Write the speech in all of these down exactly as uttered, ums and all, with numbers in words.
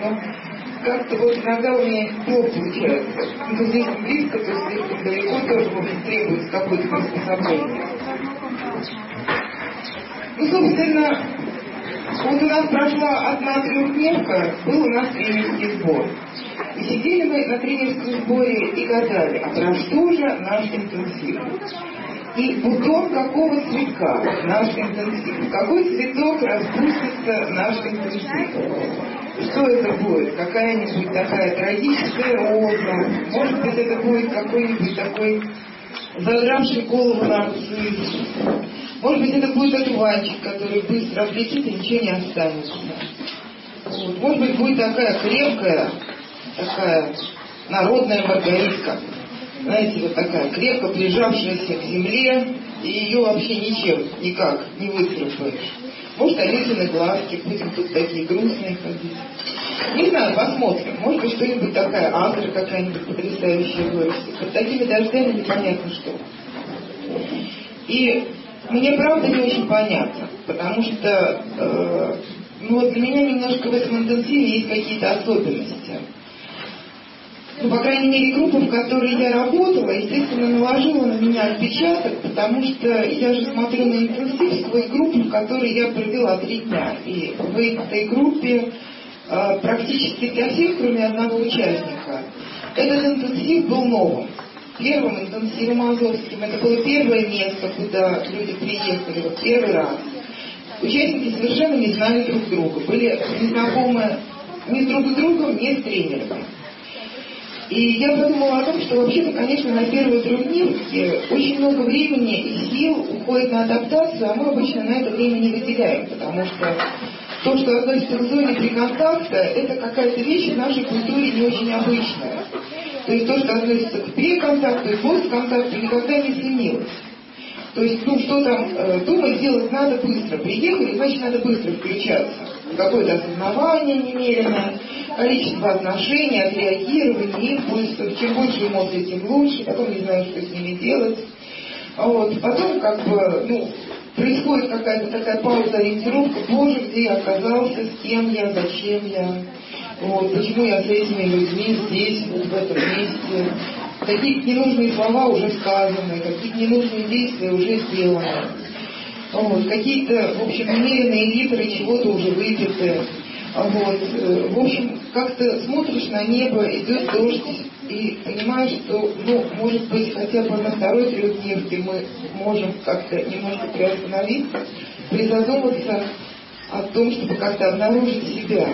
но как-то вот иногда у меня плохо получается. Ну, слишком близко, то слишком далеко тоже, в общем, требуется какое-то приспособление. Ну, собственно, вот у нас прошла одна трехдневка, был у нас тренерский сбор. И сидели мы на тренерском сборе и гадали, а про что же наш интенсив? И бутон какого цветка наш интенсив? Какой цветок распустится наш интенсив? Что это будет? Какая-нибудь такая трагическая роза? Может быть, это будет какой-нибудь такой задравший голову нарцисс? Может быть, это будет одуванчик, который быстро облетит и ничего не останется. Вот. Может быть, будет такая крепкая, такая народная маргаритка. Знаете, вот такая крепко прижавшаяся к земле, и ее вообще ничем, никак не выцарапаешь. Может, Алисины глазки, будем тут такие грустные ходить. Не знаю, посмотрим. Может быть, что-нибудь такая агра какая-нибудь потрясающая вырастет. Под такими дождями непонятно что. И мне правда не очень понятно, потому что э, ну вот для меня немножко в этом интенсиве есть какие-то особенности. Ну, по крайней мере, группа, в которой я работала, естественно, наложила на меня отпечаток, потому что я же смотрю на интенсив сквозь группу, в которой я провела три дня. И в этой группе э, практически для всех, кроме одного участника, этот интенсив был новым. Первым интенсивом азовским, это было первое место, куда люди приехали, вот первый раз. Участники совершенно не знали друг друга, были незнакомы ни с друг с другом, ни с тренерами. И я подумала о том, что вообще-то, конечно, на первые трехдневки очень много времени и сил уходит на адаптацию, а мы обычно на это время не выделяем, потому что то, что относится к зоне приконтакта, это какая-то вещь в нашей культуре не очень обычная. То есть то, что относится к преконтакту и постконтакту, никогда не ценилось. То есть, ну, что там э, думать, делать надо быстро. Приехали, значит, надо быстро включаться. Какое-то осознавание немеренное, количество отношений, отреагирования, импульсов. Чем больше эмоций, тем лучше. Потом не знаю, что с ними делать. Вот. Потом, как бы, ну, происходит какая-то такая пауза, ориентировка. Боже, где я оказался, с кем я, зачем я. Вот, почему я с этими людьми здесь, вот в этом месте. Какие-то ненужные слова уже сказаны, какие-то ненужные действия уже сделаны. Вот, какие-то, в общем, немеренные литры чего-то уже выпиты. Вот, в общем, как-то смотришь на небо, идет дождь, и понимаешь, что, ну, может быть, хотя бы на второй трехдневке мы можем как-то немножко приостановиться, призадуматься о том, чтобы как-то обнаружить себя.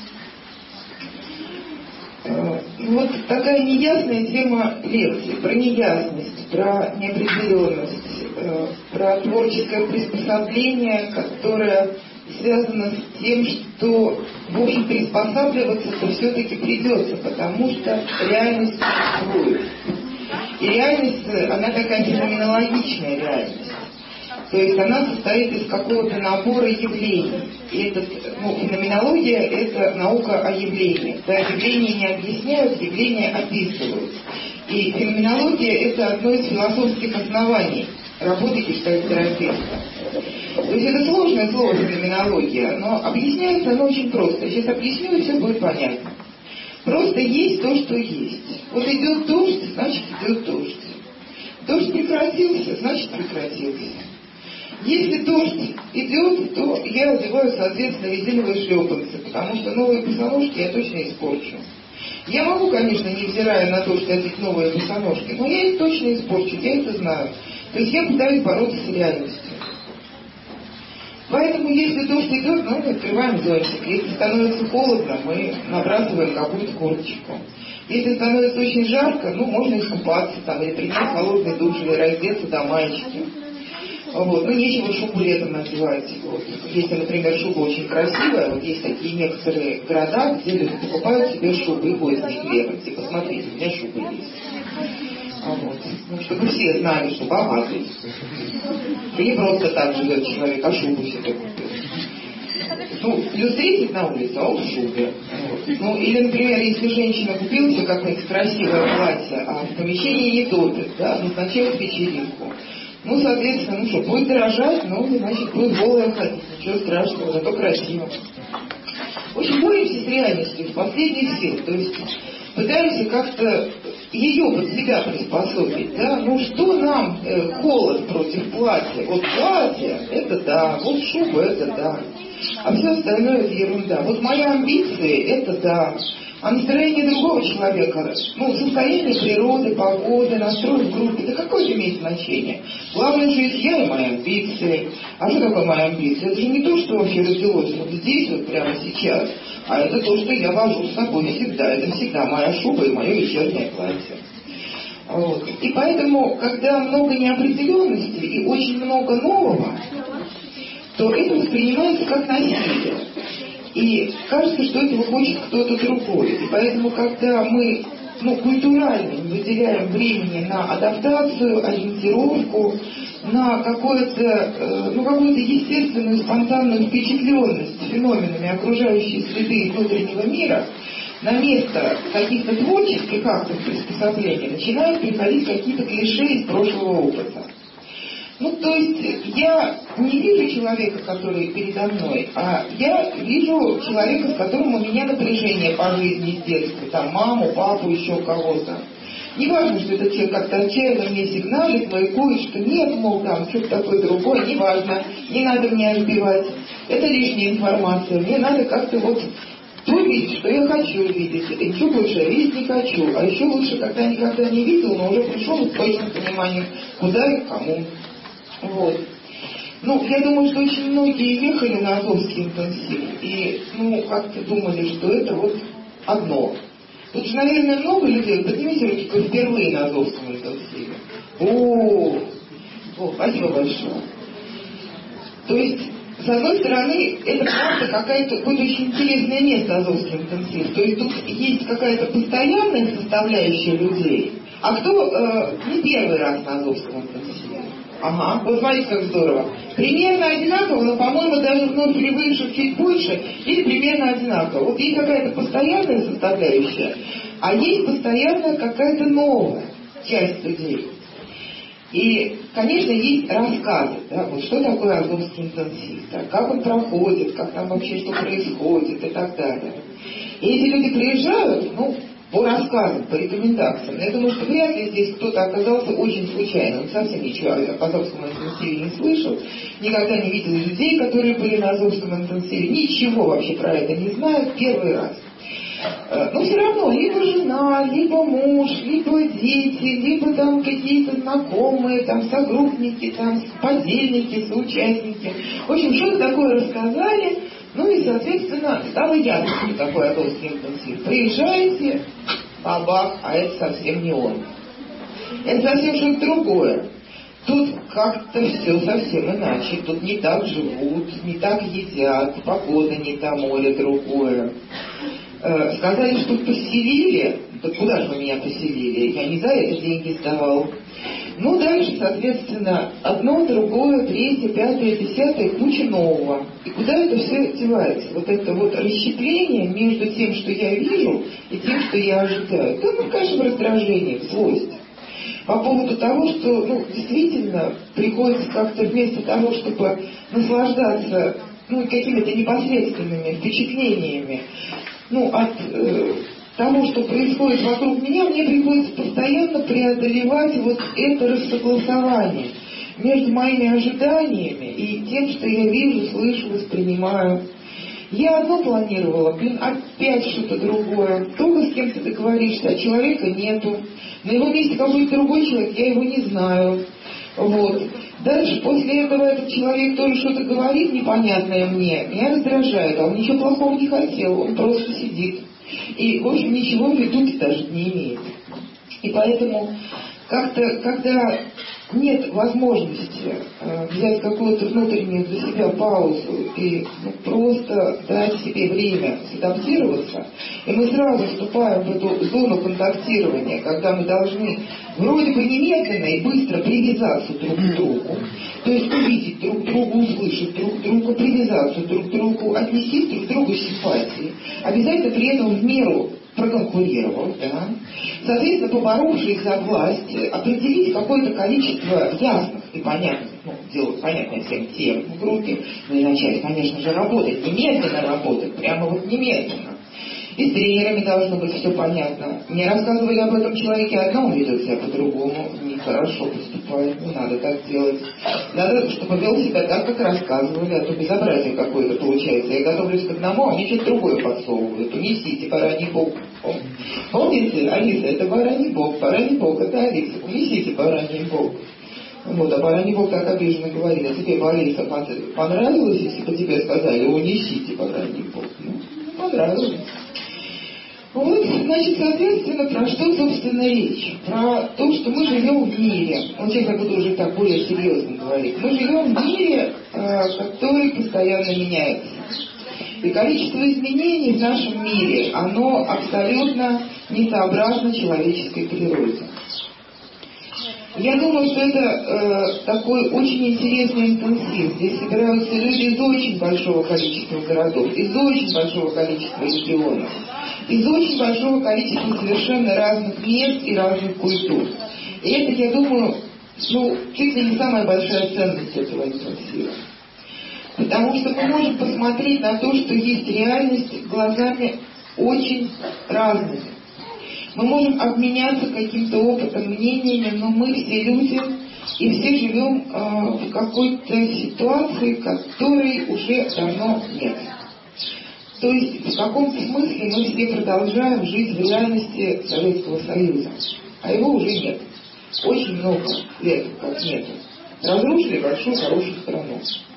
Вот такая неясная тема лекции, про неясность, про неопределенность, про творческое приспособление, которое связано с тем, что, в общем, приспосабливаться-то все-таки придется, потому что реальность существует. И реальность, она такая феноменологичная реальность. То есть она состоит из какого-то набора явлений. И этот, ну, феноменология – это наука о явлениях. Да, явления не объясняют, явления описывают. И феноменология – это одно из философских оснований работы гештальт-терапевта. То есть это сложное слово феноменология, но объясняется оно очень просто. Я сейчас объясню, и все будет понятно. Просто есть то, что есть. Вот идет дождь, значит идет дождь. Дождь прекратился, значит прекратился. Если дождь идет, то я одеваю, соответственно, резиновые шлепанцы, потому что новые босоножки я точно испорчу. Я могу, конечно, невзирая на то, что одеть новые босоножки, но я их точно испорчу, я это знаю. То есть я пытаюсь бороться с реальностью. Поэтому, если дождь идет, ну, мы открываем зонтик. Если становится холодно, мы набрасываем какую-то курточку. Если становится очень жарко, ну, можно искупаться, там, или принять холодный душ, или раздеться до маечки. Вот. Ну, нечего шубу летом надевать. Вот. Если, например, шуба очень красивая, вот есть такие некоторые города, где люди покупают себе шубы и ходят в них летом. Типа, смотрите, у меня шуба есть. А вот. Ну, чтобы все знали, что богатый. И не просто так живет человек, а шубу себе купил. Ну, ее встретить на улице, а он в шубе. Вот. Ну, или, например, если женщина купила себе какое-нибудь красивое платье, а в помещении не топит, да, назначает вечеринку. Ну, соответственно, ну что, будет дорожать, ну, значит, будет голая ходить, ничего страшного, зато красиво. очень боремся с реальностью из последних сил. То есть пытаемся как-то ее под себя приспособить, да, ну что нам э, холод против платья? Вот платье, это да, вот шуба, это да, а все остальное это ерунда. Вот мои амбиции, это да, а настроение другого человека, ну, состояние природы, погоды, настрой в группе, да какое же имеет значение? Главное же есть я и мои амбиции. А что такое мои амбиции? Это же не то, что вообще родилось вот здесь, вот прямо сейчас, а это то, что я вожу с собой всегда. Это всегда моя шуба и мое вечернее платье. Вот. И поэтому, когда много неопределенности и очень много нового, то это воспринимается как насилие. И кажется, что этого хочет кто-то другой. И поэтому, когда мы ну, культурально выделяем времени на адаптацию, ориентировку, на какое-то, ну, какую-то естественную, спонтанную впечатленность феноменами окружающей среды и внутреннего мира, на место каких-то творческих актов приспособления начинают приходить какие-то клише из прошлого опыта. Ну, то есть я не вижу человека, который передо мной, а я вижу человека, с которым у меня напряжение по жизни с детства, там маму, папу, еще кого-то. Не важно, что этот человек как-то отчаянно мне сигналит, маякует, что нет, мол, там что-то такое другое, не важно, не надо меня разбивать, это лишняя информация, мне надо как-то вот то видеть, что я хочу видеть, и еще больше я видеть не хочу, а еще лучше, когда никогда не видел, но уже пришел с точным пониманием, куда и к кому. Вот. Ну, я думаю, что очень многие ехали на Азовский интенсив и, ну, как-то думали, что это вот одно. Тут же, наверное, много людей, поднимите руки, кто впервые на Азовском интенсиве. О, о, спасибо большое. То есть, с одной стороны, это правда какая-то, какое-то очень интересное место Азовский интенсив. То есть тут есть какая-то постоянная составляющая людей, а кто э, не первый раз на Азовском интенсиве. Ага, вот смотрите, как здорово. Примерно одинаково, но, по-моему, даже вновь прибывших чуть больше, или примерно одинаково. Вот есть какая-то постоянная составляющая, а есть постоянная какая-то новая часть людей. И, конечно, есть рассказы, да, вот что такое Азовский интенсив, да, как он проходит, как там вообще что происходит и так далее. И эти люди приезжают, ну, по рассказам, по рекомендациям. Но я думаю, что вряд ли здесь кто-то оказался очень случайно. Он совсем ничего о Азовском интенсиве не слышал, никогда не видел людей, которые были на Азовском интенсиве, ничего вообще про это не знают, первый раз. Но все равно, либо жена, либо муж, либо дети, либо там какие-то знакомые, там согруппники, там подельники, соучастники. В общем, что-то такое рассказали. Ну и, соответственно, стало ясно, что такое Азовский интенсив. Приезжаете, бабах, а это совсем не он. Это совсем что-то другое. Тут как-то все совсем иначе. Тут не так живут, не так едят, погода не та, море другое. Э, сказали, что поселили. Да куда же вы меня поселили? Я не за это деньги сдавал. Ну, дальше, соответственно, одно, другое, третье, пятое, десятое, куча нового. И куда это все девается? Вот это вот расщепление между тем, что я вижу, и тем, что я ожидаю. Да, ну, конечно, в раздражении, в злость. По поводу того, что, ну, действительно, приходится как-то вместо того, чтобы наслаждаться, ну, какими-то непосредственными впечатлениями, ну, от... Э, того, что происходит вокруг меня, мне приходится постоянно преодолевать вот это рассогласование между моими ожиданиями и тем, что я вижу, слышу, воспринимаю. Я одно планировала, блин, опять что-то другое. Только с кем-то договоришься, а человека нету. На его месте какой-то другой человек, я его не знаю. Вот. Дальше, после этого этот человек тоже что-то говорит непонятное мне, меня раздражает, а он ничего плохого не хотел, он просто сидит. И, в общем, ничего в виду даже не имеет. И поэтому как-то, когда нет возможности э, взять какую-то внутреннюю для себя паузу и ну, просто дать себе время адаптироваться, и мы сразу вступаем в эту зону контактирования, когда мы должны вроде бы немедленно и быстро привязаться друг к другу, то есть увидеть друг друга, услышать друг друга, привязаться друг к другу, отнести друг к другу симпатии, обязательно при этом в меру проконкурировав, да, соответственно, поборовшись за власть, определить какое-то количество ясных и понятных, ну, делать понятно всем тем в группе, но и начать, конечно же, работать, немедленно работать, прямо вот немедленно. И с тренерами должно быть все понятно. Мне рассказывали об этом человеке одно, он ведет себя по-другому, нехорошо поступает, не надо так делать. Надо, чтобы вел себя так, как рассказывали, а то безобразие какое-то получается. Я готовлюсь к одному, а мне что-то другое подсовывают. Унесите, бараний бог. Помните, Алиса, это бараний бог, бараний бог, это Алиса. Унесите, бараний бог. Вот, а бараний бог так обиженно говорит, а тебе, Алиса, понравилось, если бы тебе сказали, унесите, бараний бог? Ну, понравилось. Вот, значит, соответственно, про что, собственно, речь? Про то, что мы живем в мире. Вот сейчас я буду уже так более серьезно говорить. Мы живем в мире, который постоянно меняется. И количество изменений в нашем мире, оно абсолютно несообразно человеческой природе. Я думаю, что это э, такой очень интересный интенсив. Здесь собираются люди из очень большого количества городов, из очень большого количества регионов, из очень большого количества совершенно разных мест и разных культур. И это, я думаю, ну, чуть ли не самая большая ценность этого интенсива. Потому что мы можем посмотреть на то, что есть реальность, глазами очень разными. Мы можем обменяться каким-то опытом, мнениями, но мы все люди, и все живем э, в какой-то ситуации, которой уже давно нет. То есть в каком-то смысле мы все продолжаем жить в реальности Советского Союза, а его уже нет. Очень много лет как нет. Разрушили большую хорошую страну.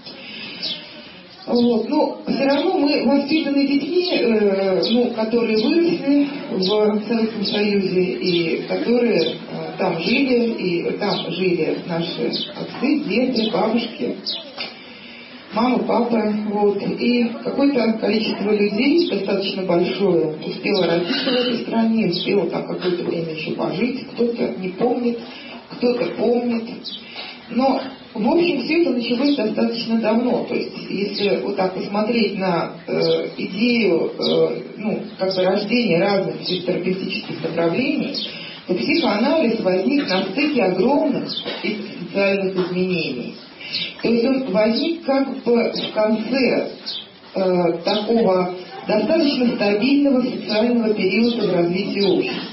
Вот. Но все равно мы воспитаны детьми, э, ну, которые выросли в Советском Союзе и которые э, там жили, и там жили наши отцы, деды, бабушки, мама, папа. Вот. И какое-то количество людей, достаточно большое, успело родиться в этой стране, успело там какое-то время еще пожить, кто-то не помнит, кто-то помнит. Но, в общем, все это началось достаточно давно. То есть, если вот так посмотреть на э, идею э, ну, как бы рождения разных психотерапевтических направлений, то психоанализ возник на стыке огромных социальных изменений. То есть он возник как бы в конце э, такого достаточно стабильного социального периода в развитии общества.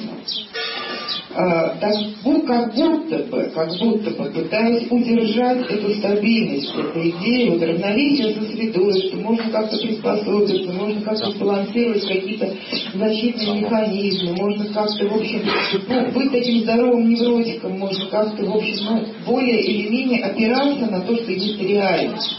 Так, как будто бы, как будто бы пытаясь удержать эту стабильность, эту идею, вот равновесие со средой, что можно как-то приспособиться, можно как-то сбалансировать какие-то защитные механизмы, можно как-то, в общем, ну, быть таким здоровым невротиком, можно как-то, в общем, ну, более или менее опираться на то, что есть реальность.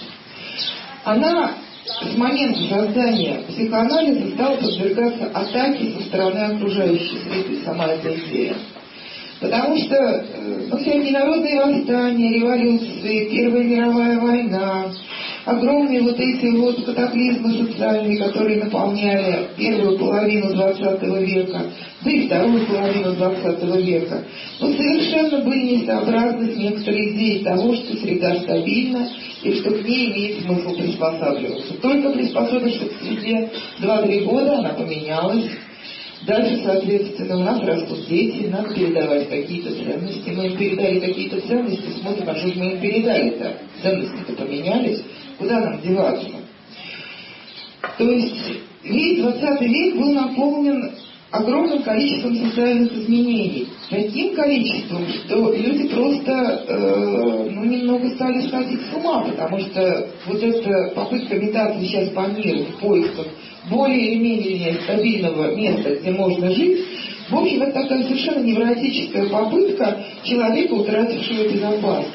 Она с момента создания психоанализа стала подвергаться атаке со стороны окружающей среды, сама эта идея. Потому что ну, всякие народные восстания, революции, Первая мировая война, огромные вот эти вот катаклизмы социальные, которые наполняли первую половину двадцатого века, да и вторую половину двадцатого века, ну, совершенно были несообразны с некоторой идеей того, что среда стабильна и что к ней имеет смысл приспосабливаться. Только приспособившись к среде два-три года, она поменялась. Дальше, соответственно, у нас растут дети, надо передавать какие-то ценности. Мы им передали какие-то ценности, смотрим, а что же мы им передали-то? Ценности-то поменялись, куда нам деваться? То есть весь двадцатый век был наполнен огромным количеством социальных изменений. Таким количеством, что люди просто э, ну, немного стали сходить с ума, потому что вот эта попытка метаться сейчас по миру в поисках более или менее стабильного места, где можно жить, в общем, это такая совершенно невротическая попытка человека, утратившего безопасность.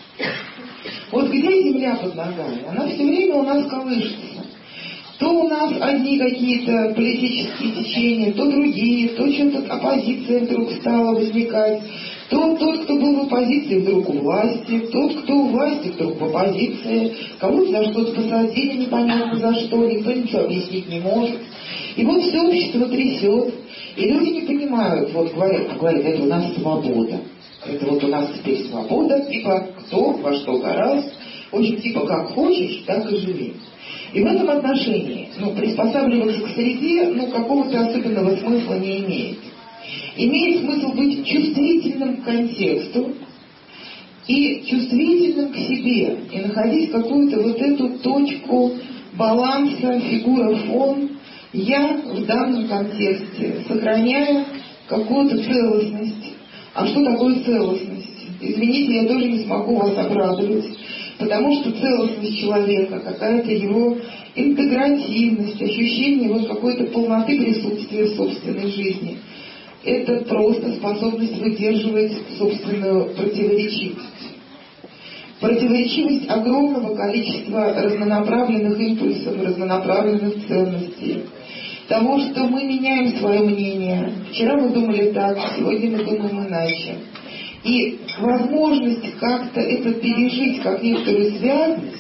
Вот где земля под ногами? Она все время у нас колышется. То у нас одни какие-то политические течения, то другие, то что-то оппозиция вдруг стала возникать, то тот, кто был в оппозиции, вдруг у власти, тот, кто у власти, вдруг в оппозиции, кого-то за что-то посадили, непонятно за что, никто ничего объяснить не может. И вот все общество трясет, и люди не понимают, вот говорят, говорят, это у нас свобода, это вот у нас теперь свобода, типа кто во что гораздо, в общем, типа как хочешь, так и живи. И в этом отношении, ну, приспосабливаться к среде, ну, какого-то особенного смысла не имеет. Имеет смысл быть чувствительным к контексту и чувствительным к себе, и находить какую-то вот эту точку баланса, фигура-фон, я в данном контексте, сохраняя какую-то целостность. А что такое целостность? Извините, я тоже не смогу вас обрадовать, потому что целостность человека, какая-то его интегративность, ощущение вот какой-то полноты присутствия в собственной жизни, это просто способность выдерживать собственную противоречивость. Противоречивость огромного количества разнонаправленных импульсов, разнонаправленных ценностей. Того, что мы меняем свое мнение. Вчера мы думали так, сегодня мы думаем иначе. И возможность как-то это пережить, как некоторую связность,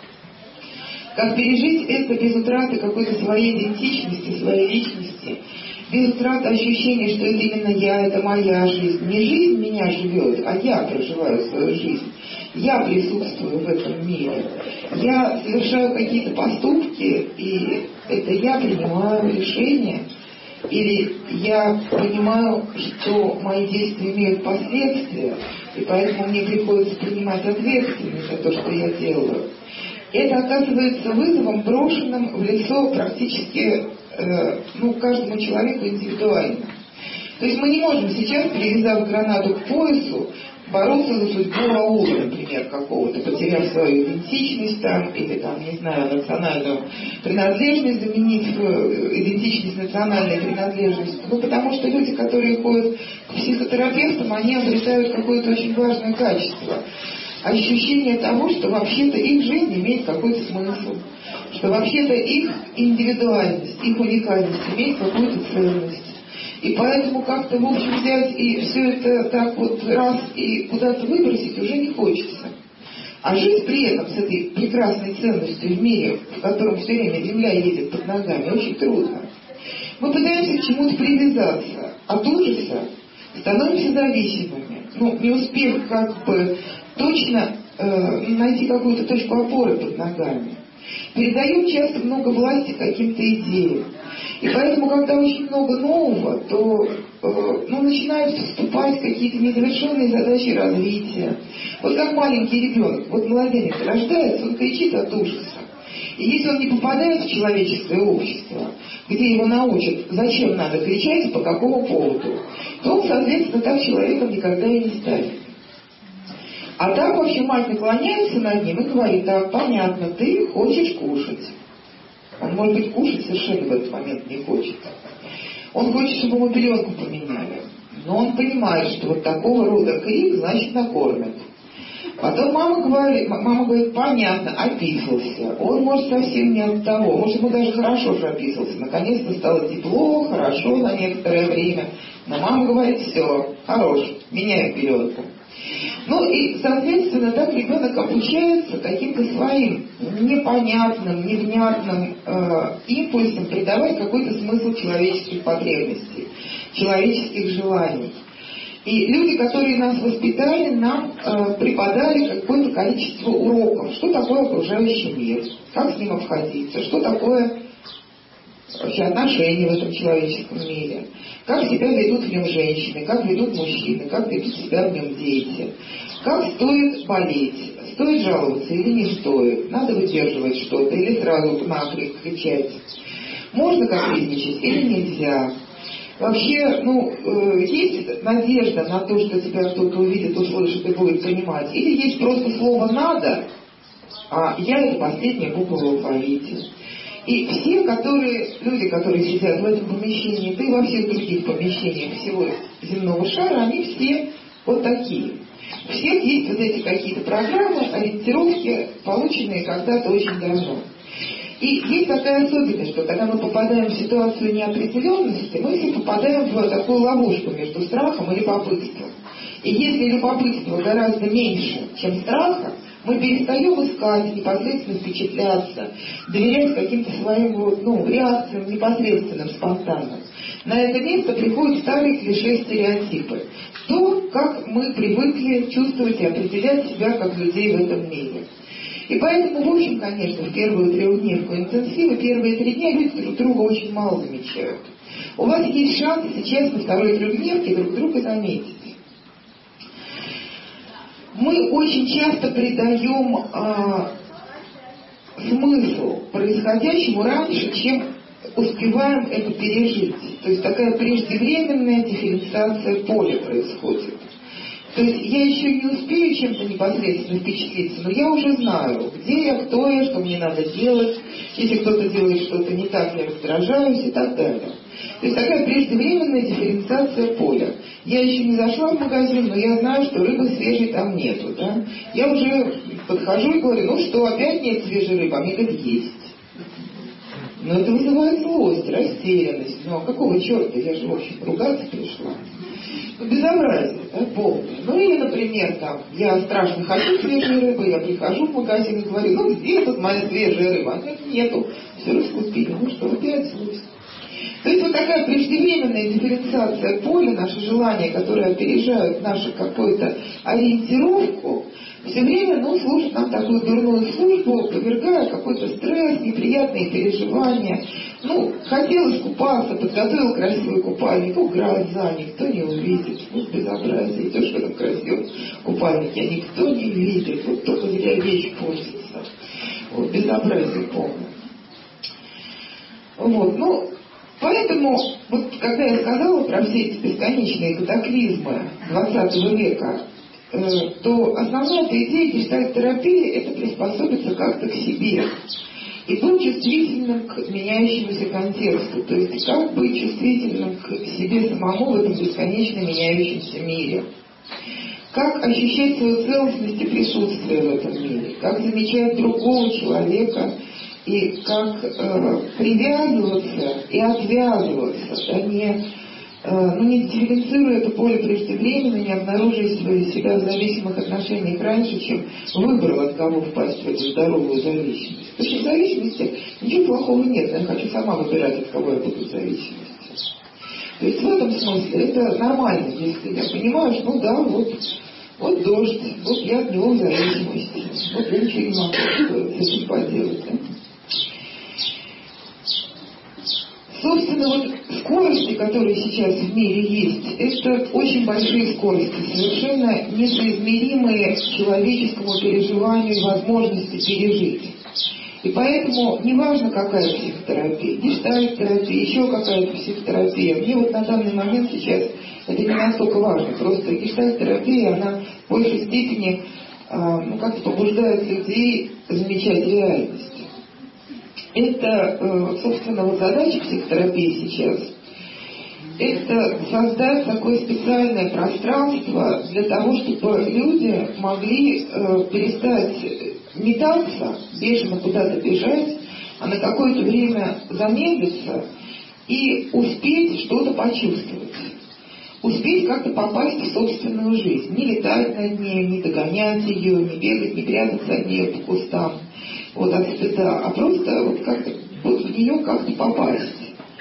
как пережить это без утраты какой-то своей идентичности, своей личности, без утраты ощущения, что это именно я, это моя жизнь. Не жизнь меня живет, а я проживаю свою жизнь. Я присутствую в этом мире. Я совершаю какие-то поступки, и это я принимаю решения, или я понимаю, что мои действия имеют последствия, и поэтому мне приходится принимать ответственность за то, что я делаю. Это оказывается вызовом, брошенным в лицо практически э, ну, каждому человеку индивидуально. То есть мы не можем сейчас, привязав гранату к поясу, бороться за судьбу аула, например, какого-то, потеряв свою идентичность там, или там, не знаю, национальную принадлежность, заменить идентичность национальной принадлежностью. Ну, потому что люди, которые ходят к психотерапевтам, они обретают какое-то очень важное качество. Ощущение того, что вообще-то их жизнь имеет какой-то смысл, что вообще-то их индивидуальность, их уникальность имеет какую-то ценность. И поэтому как-то, в общем, взять и все это так вот раз и куда-то выбросить уже не хочется. А жить при этом с этой прекрасной ценностью в мире, в котором все время земля едет под ногами, очень трудно. Мы пытаемся к чему-то привязаться. От ужаса становимся зависимыми. Ну, не успев как бы точно э, найти какую-то точку опоры под ногами. Передаем часто много власти каким-то идеям. И поэтому, когда очень много нового, то э, ну, начинают вступать какие-то незавершенные задачи развития. Вот как маленький ребенок, вот младенец рождается, он кричит от ужаса. И если он не попадает в человеческое общество, где его научат, зачем надо кричать и по какому поводу, то он, соответственно, так человеком никогда и не станет. А так вообще мать наклоняется над ним и говорит: так, понятно, ты хочешь кушать. Он, может быть, кушать совершенно в этот момент не хочет. Он хочет, чтобы ему пеленку поменяли. Но он понимает, что вот такого рода крик, значит, накормят. Потом мама говорит, мама говорит, понятно, описался. Он, может, совсем не от того. Может, ему даже хорошо же описался. Наконец-то стало тепло, хорошо на некоторое время. Но мама говорит: все, хорош, меняй пеленку. Ну и, соответственно, так ребенок обучается каким-то своим непонятным, невнятным э, импульсом придавать какой-то смысл человеческих потребностей, человеческих желаний. И люди, которые нас воспитали, нам э, преподали какое-то количество уроков. Что такое окружающий мир, как с ним обходиться, что такое вообще отношения в этом человеческом мире, как себя ведут в нем женщины, как ведут мужчины, как ведут себя в нем дети, как стоит болеть, стоит жаловаться или не стоит, надо выдерживать что-то или сразу нахрен кричать, можно капризничать или нельзя. Вообще, ну, э, есть надежда на то, что тебя кто-то увидит, услышит и будет понимать, или есть просто слово «надо», а «я» — это последняя буква в алфавите. И все, которые, люди, которые сидят в этом помещении, да и во всех других помещениях всего земного шара, они все вот такие. У всех есть вот эти какие-то программы, ориентировки, полученные когда-то очень давно. И есть такая особенность, что когда мы попадаем в ситуацию неопределенности, мы все попадаем в такую ловушку между страхом и любопытством. И если любопытство гораздо меньше, чем страха, мы перестаем искать, непосредственно впечатляться, доверять каким-то своим вот, ну, реакциям непосредственным, спонтанным. На это место приходят старые клише, стереотипы. То, как мы привыкли чувствовать и определять себя как людей в этом мире. И поэтому, в общем, конечно, в первую трехдневку интенсива, первые три дня люди друг друга очень мало замечают. У вас есть шанс сейчас на второй трехдневке друг друга заметить. мы очень часто придаем а, смысл происходящему раньше, чем успеваем это пережить. То есть такая преждевременная дифференциация поля происходит. То есть я еще не успею чем-то непосредственно впечатлиться, но я уже знаю, где я, кто я, что мне надо делать. Если кто-то делает что-то не так, я раздражаюсь и так далее. То есть такая преждевременная дифференциация поля. Я еще не зашла в магазин, но я знаю, что рыбы свежей там нету. Да? Я уже подхожу и говорю, ну что, опять нет свежей рыбы, а мне говорят, есть. Но это вызывает злость, растерянность. Ну а какого черта, я же, в общем, ругаться пришла. Ну, безобразие, да, полное. Ну или, например, там, я страшно хочу свежей рыбы, я прихожу в магазин и говорю, ну где тут моя свежая рыба? А нет, нету, все раскупили. Ну что, опять злость. То есть вот такая преждевременная дифференциация поля, наши желания, которые опережают нашу какую-то ориентировку, все время, ну, служит нам такую дурную службу, повергая какой-то стресс, неприятные переживания. Ну, хотел искупаться, подготовил красивый купальник, ну, гроза, никто не увидит. Ну, безобразие, идешь в этом красивом купальнике, а никто не видит, вот только зря вещь портится. Вот, безобразие полное. Вот, ну, поэтому, вот когда я сказала про все эти бесконечные катаклизмы двадцатого века, то основная идея гештальт-терапии – это приспособиться как-то к себе и быть чувствительным к меняющемуся контексту, то есть как быть чувствительным к себе самому в этом бесконечно меняющемся мире, как ощущать свою целостность и присутствие в этом мире, как замечать другого человека и как э, привязываться и отвязываться, да, не ну, не дифференцируя это поле преждевременно, не обнаруживая себя в зависимых отношениях раньше, чем выбрал, от кого впасть в эту здоровую зависимость. Потому что в зависимости ничего плохого нет, я хочу сама выбирать, от кого я буду в зависимости. То есть в этом смысле это нормально, если я понимаю, что ну да, вот, вот дождь, вот я от него в зависимости, вот я ничего не могу с этим поделать. Да? Собственно, вот скорости, которые сейчас в мире есть, это очень большие скорости, совершенно несоизмеримые человеческому переживанию и возможности пережить. И поэтому неважно, какая психотерапия, гештальт-терапия, еще какая-то психотерапия, мне вот на данный момент сейчас это не настолько важно, просто гештальт-терапия, она в большей степени ну, как-то побуждает людей замечать реальность. Это, собственно, вот задача психотерапии сейчас, это создать такое специальное пространство для того, чтобы люди могли перестать метаться, бешено куда-то бежать, а на какое-то время замедлиться и успеть что-то почувствовать. Успеть как-то попасть в собственную жизнь, не летать над ней, не догонять ее, не бегать, не прятаться от нее по кустам. Вот от стыда, а просто вот как-то вот в нее как-то попасть.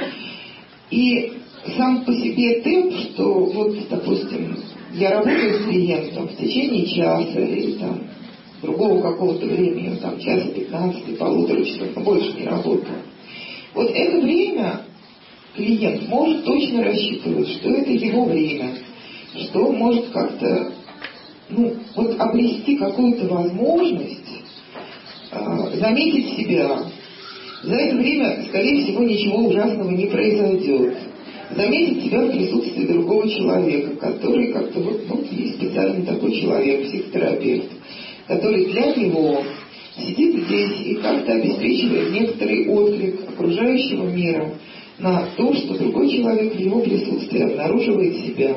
И сам по себе темп, что вот, допустим, я работаю с клиентом в течение часа или там другого какого-то времени, там часа пятнадцати, полутора часов, но больше не работаю. Вот это время клиент может точно рассчитывать, что это его время, что может как-то, ну, вот обрести какую-то возможность заметить себя. За это время, скорее всего, ничего ужасного не произойдет. Заметить себя в присутствии другого человека, который как-то вот, ну, есть специальный такой человек, психотерапевт, который для него сидит здесь и как-то обеспечивает некоторый отклик окружающего мира на то, что другой человек в его присутствии обнаруживает себя.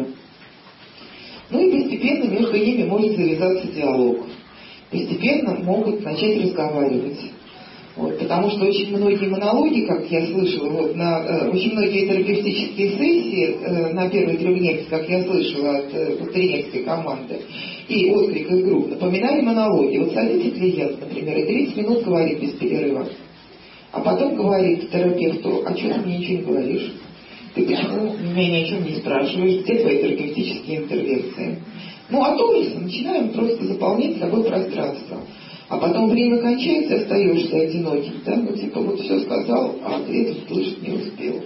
Ну и постепенно между ними может завязаться диалог. Постепенно могут начать разговаривать. Вот, потому что очень многие монологи, как я слышала, вот, на, э, очень многие терапевтические сессии э, на первой трехдневке, как я слышала от э, тренерской команды, и отклик из групп, напоминали монологи. Вот садится клиент, например, и тридцать минут говорит без перерыва. А потом говорит терапевту, а что ты мне ничего не говоришь? Ты почему меня ни о чем не спрашиваешь? Где твои терапевтические интервенции? Ну, от ужаса начинаем просто заполнять собой пространство. А потом время кончается, остаешься одиноким, да? Ну, типа, вот все сказал, а ответ услышать не успел.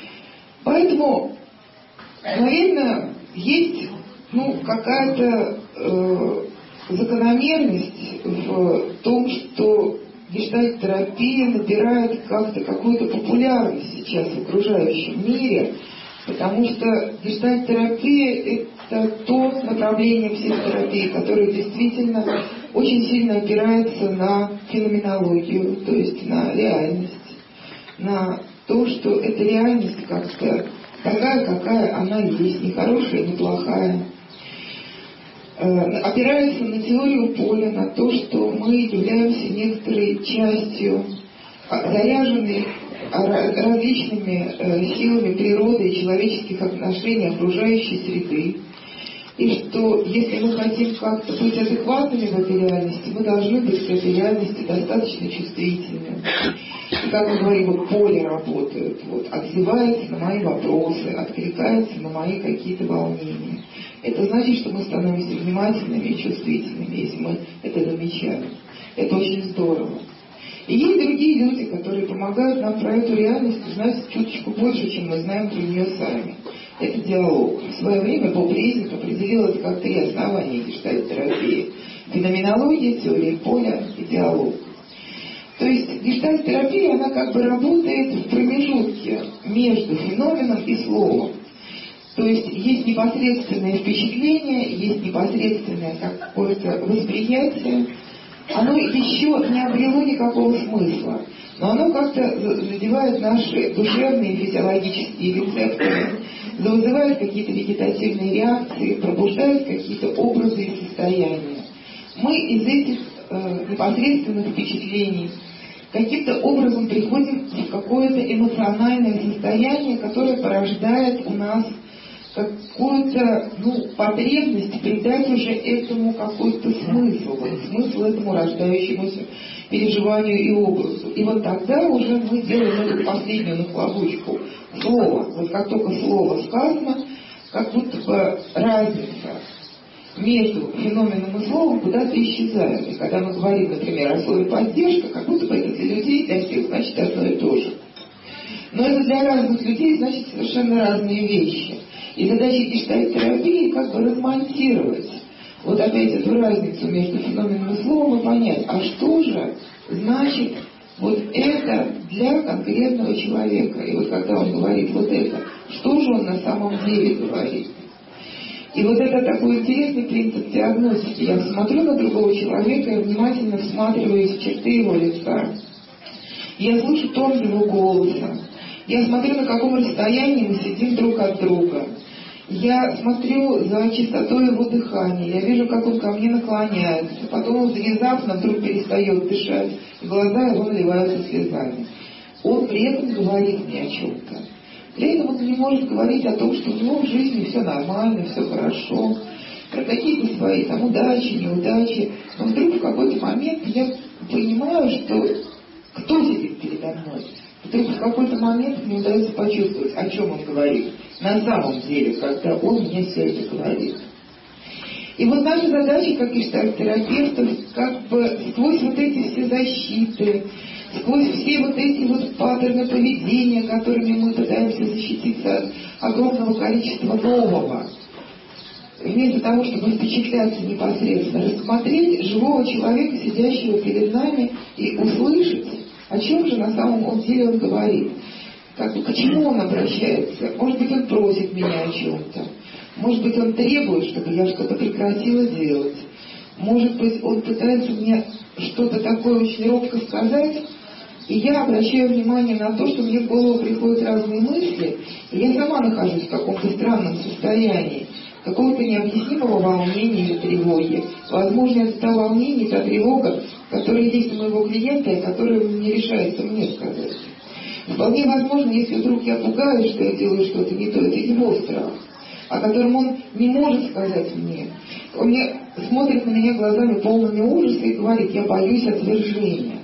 Поэтому, наверное, есть, ну, какая-то э, закономерность в том, что гештальт-терапия набирает как-то какую-то популярность сейчас в окружающем мире, потому что гештальт-терапия – это то направление психотерапии, которое действительно очень сильно опирается на феноменологию, то есть на реальность, на то, что эта реальность как-то такая, какая она есть, не хорошая, не плохая. Опирается на теорию поля, на то, что мы являемся некоторой частью, заряженной различными силами природы и человеческих отношений окружающей среды. И что если мы хотим как-то быть адекватными в этой реальности, мы должны быть к этой реальности достаточно чувствительными. И как мы говорим, вот поле работает, вот, отзывается на мои вопросы, откликается на мои какие-то волнения. Это значит, что мы становимся внимательными и чувствительными, если мы это замечаем. Это очень здорово. И есть другие люди, которые помогают нам про эту реальность узнать чуточку больше, чем мы знаем про нее сами. Это диалог. В свое время Боб Резник определил это как три основания гештальт-терапии. Феноменология, теория поля и диалог. То есть гештальт-терапия, она как бы работает в промежутке между феноменом и словом. То есть есть непосредственное впечатление, есть непосредственное какое-то восприятие. Оно еще не обрело никакого смысла, но оно как-то задевает наши душевные физиологические рецепторы, вызывает какие-то вегетативные реакции, пробуждает какие-то образы и состояния. Мы из этих э, непосредственных впечатлений каким-то образом приходим в какое-то эмоциональное состояние, которое порождает у нас какую-то ну, потребность придать уже этому какой-то смысл, вот, смысл этому рождающемуся переживанию и образу. И вот тогда уже мы делаем эту последнюю нахлобучку слова. Вот как только слово сказано, как будто бы разница между феноменом и словом куда-то исчезает. И когда мы говорим, например, о слове «поддержка», как будто бы это для людей, для всех значит одно и то же. Но это для разных людей значит совершенно разные вещи. И задача гештальт-терапии как бы размонтировать вот опять эту разницу между феноменом и словом и понять, а что же значит вот это для конкретного человека. И вот когда он говорит вот это, что же он на самом деле говорит. И вот это такой интересный принцип диагностики. Я смотрю на другого человека и внимательно всматриваюсь в черты его лица. Я слышу тон его голоса. Я смотрю, на каком расстоянии мы сидим друг от друга. Я смотрю за частотой его дыхания, я вижу, как он ко мне наклоняется, потом он внезапно вдруг перестает дышать, и глаза его наливаются слезами. Он при этом говорит мне о чем-то. При этом он не может говорить о том, что у него в жизни все нормально, все хорошо, про какие-то свои там удачи, неудачи. Но вдруг в какой-то момент я понимаю, что кто сидит передо мной. Вдруг в какой-то момент мне удается почувствовать, о чем он говорит на самом деле, когда он мне все это говорит. И вот наша задача, как гештальт-терапевтов, как бы сквозь вот эти все защиты, сквозь все вот эти вот паттерны поведения, которыми мы пытаемся защититься от огромного количества нового, вместо того, чтобы впечатляться непосредственно, рассмотреть живого человека, сидящего перед нами, и услышать, о чем же на самом деле он говорит. Как бы, к чему он обращается? Может быть, он просит меня о чем-то. Может быть, он требует, чтобы я что-то прекратила делать. Может быть, он пытается мне что-то такое очень робко сказать, и я обращаю внимание на то, что мне в голову приходят разные мысли, и я сама нахожусь в каком-то странном состоянии, какого-то необъяснимого волнения или тревоги. Возможно, это та волнение, та тревога, которая есть у моего клиента, и которая не решается мне сказать. Вполне возможно, если вдруг я пугаюсь, что я делаю что-то не то, это его страх, о котором он не может сказать мне. Он мне смотрит на меня глазами полными ужаса и говорит: я боюсь отвержения.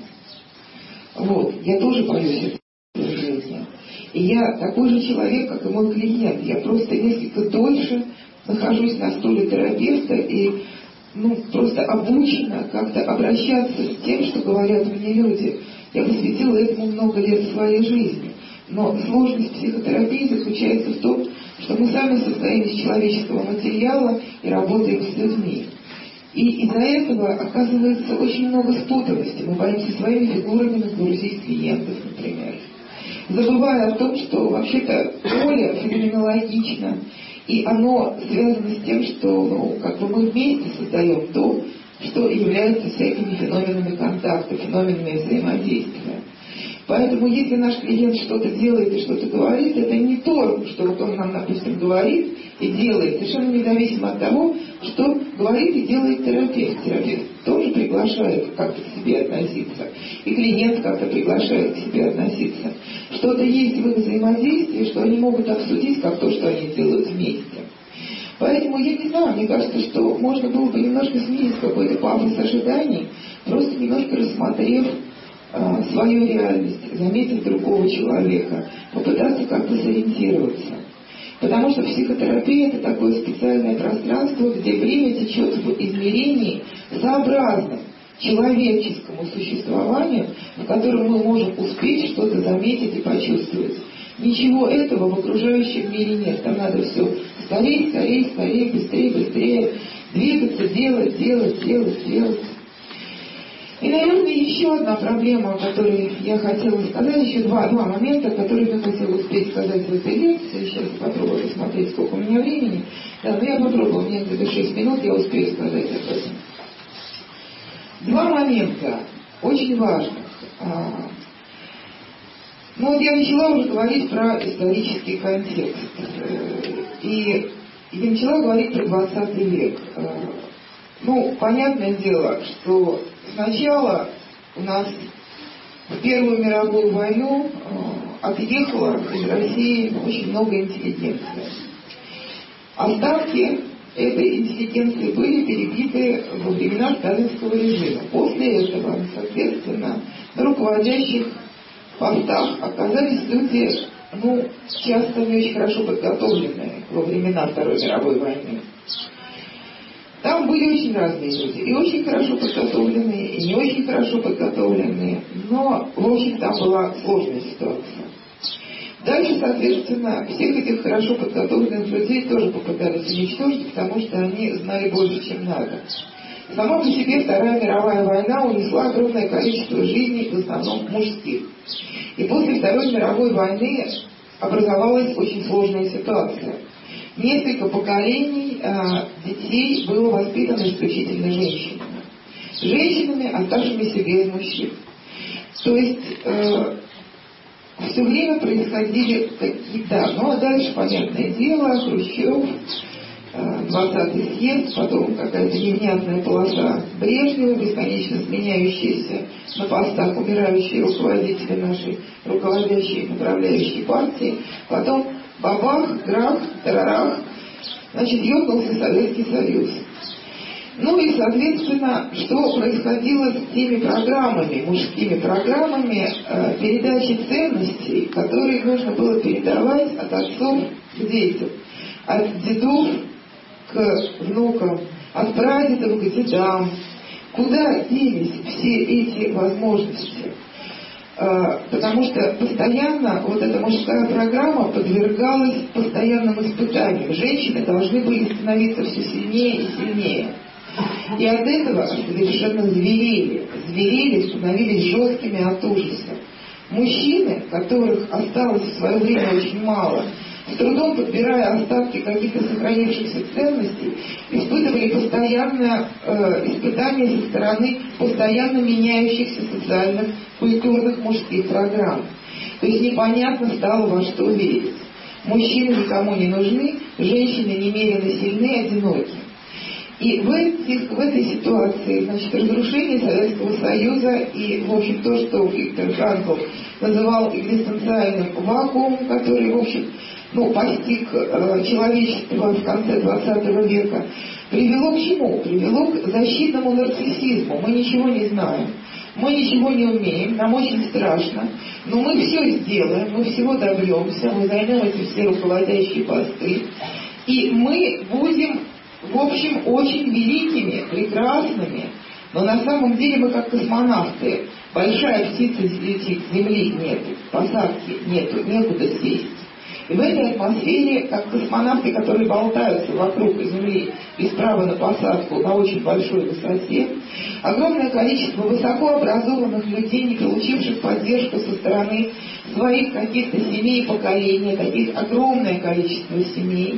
Вот, я тоже боюсь отвержения. И я такой же человек, как и мой клиент. Я просто несколько дольше нахожусь на стуле терапевта и ну, просто обучена как-то обращаться с тем, что говорят мне люди. Я посвятила этому много лет своей жизни. Но сложность психотерапии заключается в том, что мы сами состоим из человеческого материала и работаем с людьми. И из-за этого оказывается очень много спутанности. Мы боимся своими фигурами нагрузить клиентов, например. Забывая о том, что вообще-то поле феноменологично, и оно связано с тем, что ну, как бы мы вместе создаем то, что является всякими феноменами контакта, феноменами взаимодействия. Поэтому если наш клиент что-то делает и что-то говорит, это не то, что вот он нам, допустим, говорит и делает, совершенно независимо от того, что говорит и делает терапевт. Терапевт тоже приглашает как-то к себе относиться, и клиент как-то приглашает к себе относиться. Что-то есть в их взаимодействии, что они могут обсудить, как то, что они делают вместе. Поэтому я не знаю, мне кажется, что можно было бы немножко снизить какой-то пафос ожиданий, просто немножко рассмотрев а, свою реальность, заметив другого человека, попытаться как-то сориентироваться. Потому что психотерапия – это такое специальное пространство, где время течет в измерении сообразном человеческому существованию, в котором мы можем успеть что-то заметить и почувствовать. Ничего этого в окружающем мире нет. Там надо все скорее, скорее, скорее, быстрее, быстрее двигаться, делать, делать, делать, делать. И, наверное, еще одна проблема, о которой я хотела сказать, еще два, два момента, которые я хотела успеть сказать в этой лекции. Сейчас я попробую посмотреть, сколько у меня времени. Да, но я попробую, у меня где-то шесть минут, я успею сказать об этом. Два момента очень важных. Ну вот я начала уже говорить про исторический контекст. И я начала говорить про двадцатый век. Ну, понятное дело, что сначала у нас в Первую мировую войну отъехало из России очень много интеллигенции. Остатки этой интеллигенции были перебиты во времена сталинского режима. После этого, соответственно, на руководящих постах оказались люди, ну, часто не очень хорошо подготовленные во времена Второй мировой войны. Там были очень разные люди, и очень хорошо подготовленные, и не очень хорошо подготовленные, но, в общем, там была сложная ситуация. Дальше, соответственно, всех этих хорошо подготовленных людей тоже попытались уничтожить, потому что они знали больше, чем надо. Сама по себе Вторая мировая война унесла огромное количество жизней, в основном мужских. И после Второй мировой войны образовалась очень сложная ситуация. Несколько поколений а, детей было воспитано исключительно женщинами. Женщинами, оставшимися без мужчин. То есть э, все время происходили какие-то... Ну а дальше, понятное дело, Хрущев, двадцатый съезд, потом какая-то невнятная полоса Брежнева, бесконечно сменяющиеся на постах умирающие руководители нашей руководящей направляющей партии, потом бабах, грах, тарарах, значит, ёкнулся Советский Союз. Ну и, соответственно, что происходило с теми программами, мужскими программами э, передачи ценностей, которые нужно было передавать от отцов к детям, от дедов к внукам, от прадедов к дедам. Куда делись все эти возможности? Э, потому что постоянно вот эта мужская программа подвергалась постоянным испытаниям. Женщины должны были становиться все сильнее и сильнее. И от этого совершенно зверели, зверели, становились жесткими от ужаса. Мужчины, которых осталось в свое время очень мало, с трудом подбирая остатки каких-то сохранившихся ценностей, испытывали постоянное э, испытание со стороны постоянно меняющихся социальных, культурных мужских программ. То есть непонятно стало, во что верить. Мужчины никому не нужны, женщины немерено сильны, одиноки. И в, этих, в этой ситуации, значит, разрушение Советского Союза и, в общем, то, что Виктор Франкл называл экзистенциальным вакуумом, который, в общем, ну, постиг э, человечество в конце двадцатого века, привело к чему? Привело к защитному нарциссизму. Мы ничего не знаем, мы ничего не умеем, нам очень страшно, но мы все сделаем, мы всего добьемся, мы займем эти все руководящие посты, и мы будем... в общем, очень великими, прекрасными, но на самом деле мы как космонавты. Большая птица летит, земли нет, посадки нету, некуда сесть. И в этой атмосфере, как космонавты, которые болтаются вокруг Земли без права на посадку на очень большой высоте, огромное количество высокообразованных людей, не получивших поддержку со стороны своих каких-то семей, поколений, таких огромное количество семей.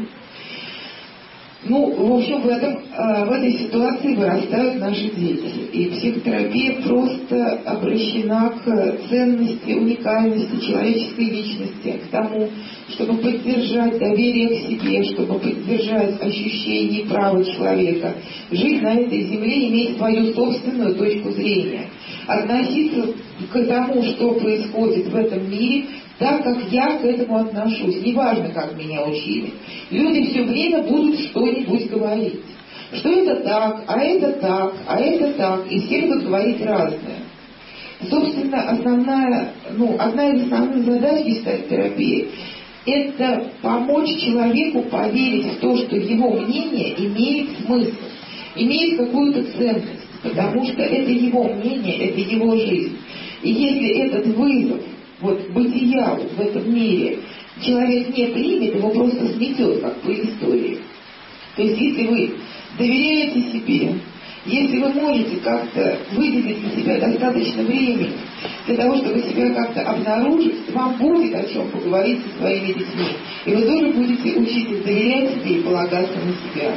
Ну, в общем, в, этом, в этой ситуации вырастают наши дети. И психотерапия просто обращена к ценности, уникальности человеческой личности, к тому, чтобы поддержать доверие к себе, чтобы поддержать ощущение права человека, жить на этой земле, иметь свою собственную точку зрения, относиться к тому, что происходит в этом мире, так как я к этому отношусь. Неважно, как меня учили. Люди все время будут что-нибудь говорить. Что это так, а это так, а это так. И все будут говорить разное. Собственно, основная, ну, одна из основных задач гештальт-терапии – это помочь человеку поверить в то, что его мнение имеет смысл, имеет какую-то ценность. Потому что это его мнение, это его жизнь. И если этот вызов вот бытия вот в этом мире человек не примет, его просто сметет, как по истории. То есть если вы доверяете себе, если вы можете как-то выделить для себя достаточно времени для того, чтобы себя как-то обнаружить, вам будет о чем поговорить со своими детьми. И вы тоже будете учиться доверять себе и полагаться на себя.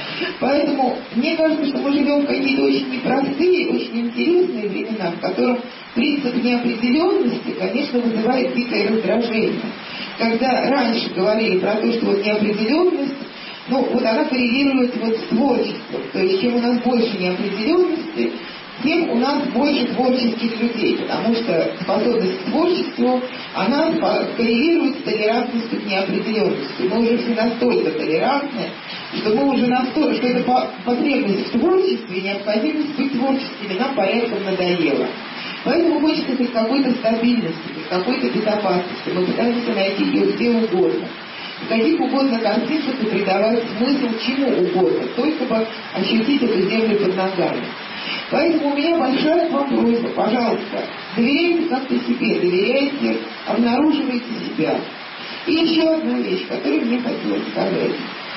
Поэтому мне кажется, что мы живем в какие-то очень непростые, очень интересные времена, в котором принцип неопределенности, конечно, вызывает дикое раздражение. Когда раньше говорили про то, что вот неопределенность, ну, вот она коррелирует вот с творчеством. То есть, чем у нас больше неопределенности, тем у нас больше творческих людей, потому что способность к творчеству, она коррелирует с толерантностью к неопределенности. Мы уже все настолько толерантны, что мы уже настолько, что эта потребность в творчестве, необходимость быть творческими нам порядком надоела. Поэтому хочется хоть какой-то стабильности, какой-то безопасности. Мы пытаемся найти ее где угодно. В каких угодно картинках и придавать смысл чему угодно, только бы ощутить эту землю под ногами. Поэтому у меня большая к вам просьба, пожалуйста, доверяйте как-то себе, доверяйте, обнаруживайте себя. И еще одна вещь, которую мне хотелось сказать.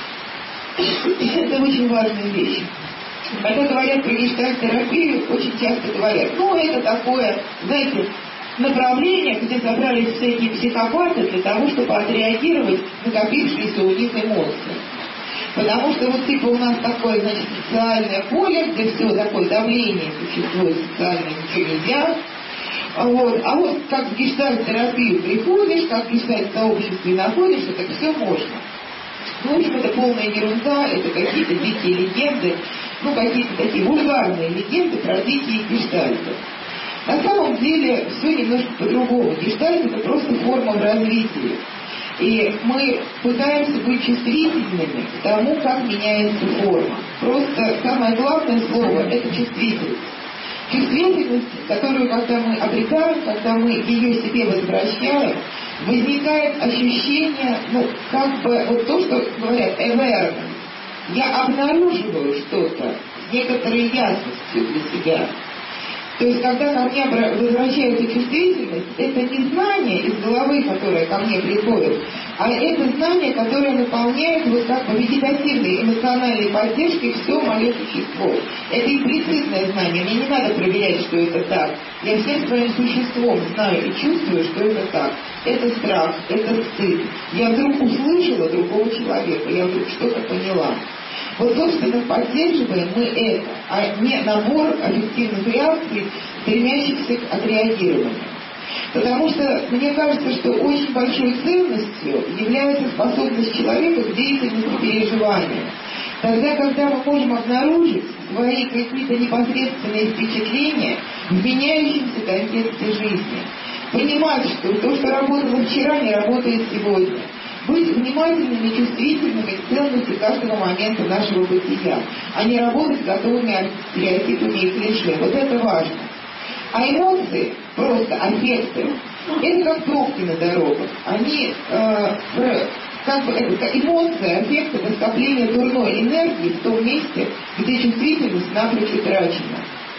Это очень важная вещь. Когда говорят про гештальт-терапию, очень часто говорят, ну это такое, знаете, направление, где собрались всякие психопаты для того, чтобы отреагировать накопившиеся у них эмоции. Потому что вот типа у нас такое, значит, социальное поле, где все такое давление существует, социально ничего нельзя. Вот. А вот как в гештальт-терапию приходишь, как в гештальт-сообществе находишься, так все можно. Ну, в общем, это полная ерунда, это какие-то дикие легенды, ну, какие-то такие вульгарные легенды про дикие гештальты. На самом деле все немножко по-другому. Гештальт – это просто форма в развитии. И мы пытаемся быть чувствительными к тому, как меняется форма. Просто самое главное слово – это чувствительность. Чувствительность, которую, когда мы обретаем, когда мы ее себе возвращаем, возникает ощущение, ну, как бы, вот то, что говорят, awareness. Я обнаруживаю что-то с некоторой ясностью для себя. То есть, когда ко мне возвращается чувствительность, это не знание из головы, которое ко мне приходит, а это знание, которое наполняет вот как бы вегетативной эмоциональной поддержкой все мое существо. Это имплицитное знание, мне не надо проверять, что это так. Я всем своим существом знаю и чувствую, что это так. Это страх, это стыд. Я вдруг услышала другого человека, я вдруг что-то поняла. Вот, собственно, поддерживаем мы это, а не набор объективных реакций, стремящихся к отреагированию. Потому что мне кажется, что очень большой ценностью является способность человека к деятельности переживания. Тогда, когда мы можем обнаружить свои какие-то непосредственные впечатления в меняющемся контексте жизни. Понимать, что то, что работало вчера, не работает сегодня. Быть внимательными и чувствительными к ценности каждого момента нашего бытия, а не работать готовыми стереотипами и клише. Вот это важно. А эмоции, просто аффекты, это как пробки на дорогах. Они, э, как бы, это эмоции, аффекты, скопление дурной энергии в том месте, где чувствительность напрочь утрачена.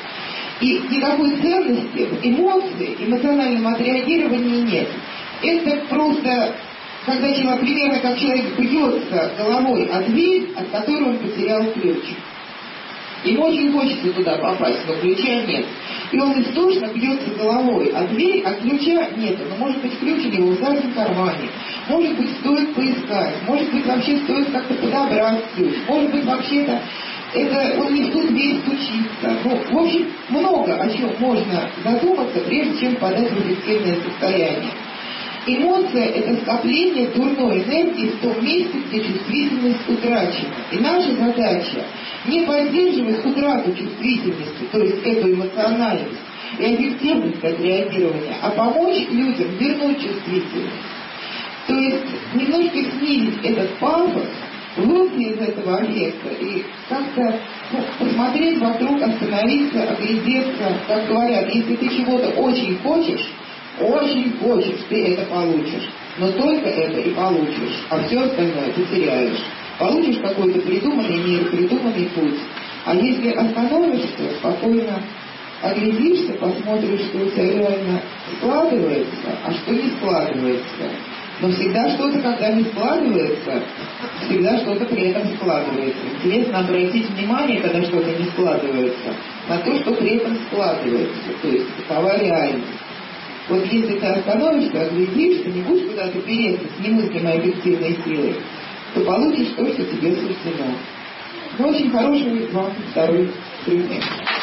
И никакой ценности в эмоции, эмоциональном отреагировании нет. Это просто когда человек, примерно как человек бьется головой о дверь, от которой он потерял ключ. Ему очень хочется туда попасть, но ключа нет. И он истошно бьется головой о дверь, а ключа нет. Но может быть ключ у него в заднем кармане. Может быть стоит поискать. Может быть вообще стоит как-то подобрать ключ. Может быть вообще-то это он не в ту дверь стучится. Ну, в общем, много о чем можно задуматься, прежде чем подать в эффективное состояние. Эмоция – это скопление дурной энергии в том месте, где чувствительность утрачена. И наша задача не поддерживать утрату чувствительности, то есть эту эмоциональность и эффективность отреагирования, а помочь людям вернуть чувствительность. То есть немножко снизить этот пафос, выйти из этого эффекта и как-то ну, посмотреть вокруг, остановиться, оглядеться. Как говорят, если ты чего-то очень хочешь, очень хочешь, ты это получишь. Но только это и получишь, а все остальное ты теряешь. Получишь какой-то придуманный мир, придуманный путь. А если остановишься, спокойно оглядишься, посмотришь, что у тебя реально складывается, а что не складывается. Но всегда что-то, когда не складывается, всегда что-то при этом складывается. Интересно обратить внимание, когда что-то не складывается, на то, что при этом складывается. То есть такова реальность. Вот если ты остановишься, оглядишься, не будешь куда-то переться с немыслимой объективной силой, то получишь то, что тебе суждено. Ну, очень хороший вам второй пример.